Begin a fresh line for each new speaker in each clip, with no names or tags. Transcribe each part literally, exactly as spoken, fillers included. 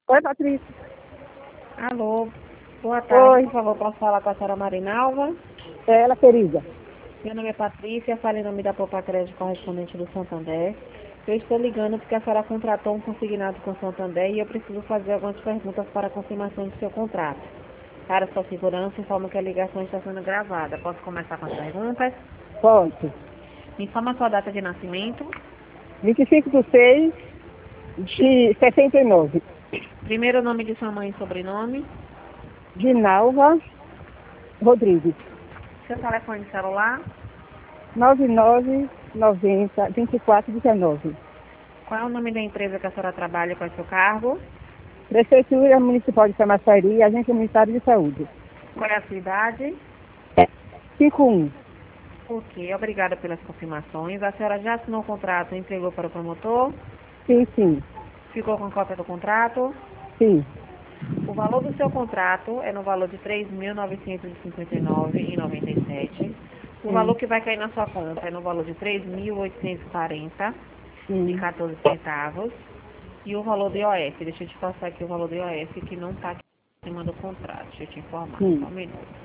Oi, Patrícia.
Alô, boa tarde,
Oi,
por favor, posso falar com a senhora Marinalva?
é ela, querida.
Meu nome é Patrícia, falo em nome da Popa Crédito correspondente do Santander. Eu estou ligando porque a senhora contratou um consignado com o Santander e eu preciso fazer algumas perguntas para a confirmação do seu contrato. Para sua segurança, informo que a ligação está sendo gravada. Posso começar com as perguntas?
Pode.
Me informa a sua data de nascimento,
vinte e cinco de seis de sessenta e nove.
primeiro nome de sua mãe e sobrenome,
Ginalva Rodrigues.
seu telefone celular,
nove nove nove zero vinte e quatro dezenove.
qual é o nome da empresa que a senhora trabalha e qual é o seu cargo,
Prefeitura Municipal de Camaçari, Agência Comunitária de Saúde.
qual é a sua idade.
cinquenta e um.
Ok, obrigada pelas confirmações. A senhora já assinou o contrato e entregou para o promotor?
Sim, sim,
Ficou com cópia do contrato?
sim.
O valor do seu contrato é no valor de três mil novecentos e cinquenta e nove reais e noventa e sete centavos. O valor
Sim,
que vai cair na sua conta é no valor de três mil oitocentos e quarenta reais e
sim.
quatorze centavos. E o valor do I O F, deixa eu te passar aqui o valor do I O F que não está aqui em cima do contrato. Deixa eu te informar, só
sim.
um minuto.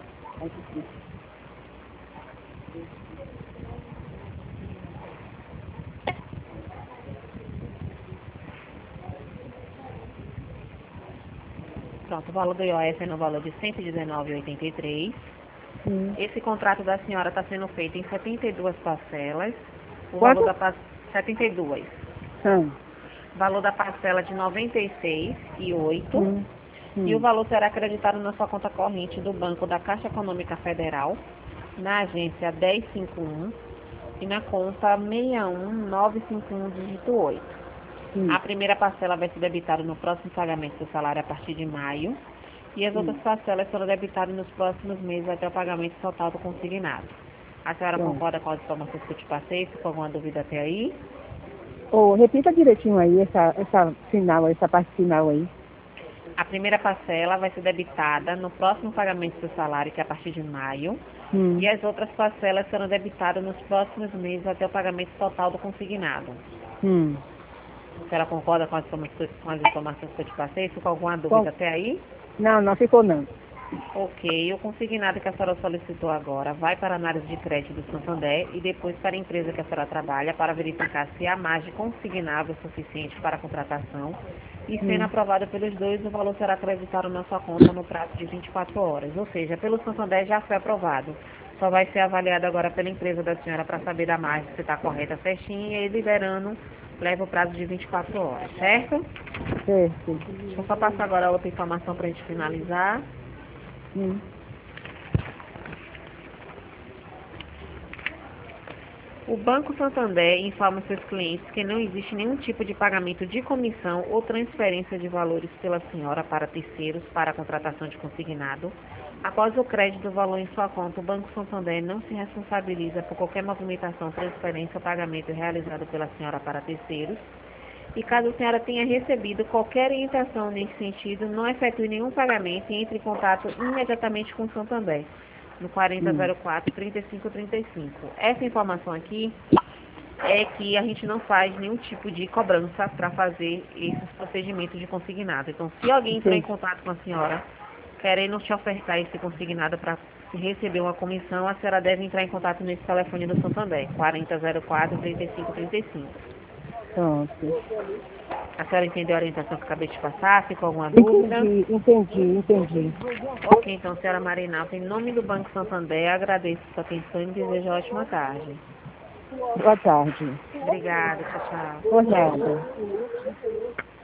Pronto, o valor do I O F é no valor de cento e dezenove reais e oitenta e três centavos.
Sim.
Esse contrato da senhora está sendo feito em setenta e duas parcelas. O valor
Quanto?
da par... setenta e duas.
Hum,
Valor da parcela de noventa e seis reais e oito centavos.
hum,
E o
hum.
valor será acreditado na sua conta corrente do Banco da Caixa Econômica Federal, na agência dez cinquenta e um e na conta seis um nove cinco um dígito oito. A
Sim,
primeira parcela vai ser debitada no próximo pagamento do salário a partir de maio. E as outras
sim.
parcelas serão debitadas nos próximos meses até o pagamento total do consignado. A senhora
Pronto.
concorda com as informações que eu te passei? Ficou alguma dúvida até aí?
Oh, repita direitinho aí, essa, essa final, essa parte final aí.
A primeira parcela vai ser debitada no próximo pagamento do salário, que é a partir de maio. E
Hum,
as outras parcelas serão debitadas nos próximos meses até o pagamento total do consignado.
hum.
A senhora concorda com as informações, com as informações que eu te passei? Ficou alguma
Bom,
dúvida até aí?
não, não ficou não.
Ok, o consignado que a senhora solicitou agora vai para a análise de crédito do Santander e depois para a empresa que a senhora trabalha para verificar se há margem consignável suficiente para a contratação e sendo
Hum.
aprovado pelos dois, o valor será acreditado na sua conta no prazo de vinte e quatro horas, ou seja, pelo Santander já foi aprovado. Só vai ser avaliado agora pela empresa da senhora para saber da margem se está correta certinha e liberando leva o prazo de vinte e quatro horas, certo?
Certo.
Deixa eu só passar agora outra informação para a gente finalizar.
Hum.
O Banco Santander informa seus clientes que não existe nenhum tipo de pagamento de comissão ou transferência de valores pela senhora para terceiros para a contratação de consignado. Após o crédito do valor em sua conta, o Banco Santander não se responsabiliza por qualquer movimentação, transferência ou pagamento realizado pela senhora para terceiros. E caso a senhora tenha recebido qualquer orientação nesse sentido, não efetue nenhum pagamento e entre em contato imediatamente com o Santander, no quarenta
Hum.
zero quatro, trinta e cinco trinta e cinco. Essa informação aqui é que a gente não faz nenhum tipo de cobrança para fazer esses procedimentos de consignado. Então, se alguém entrar em
Entendi.
contato com a senhora, querendo te ofertar esse consignado para receber uma comissão, a senhora deve entrar em contato nesse telefone do Santander, quarenta zero quatro, trinta e cinco trinta e cinco.
Pronto.
A senhora entendeu a orientação que eu acabei de passar? Ficou alguma dúvida?
Entendi, entendi, entendi.
Ok, então, senhora Marinalva, em nome do Banco Santander, agradeço sua atenção e desejo uma ótima tarde.
Boa tarde.
Obrigada, tchau, tchau.
Por nada.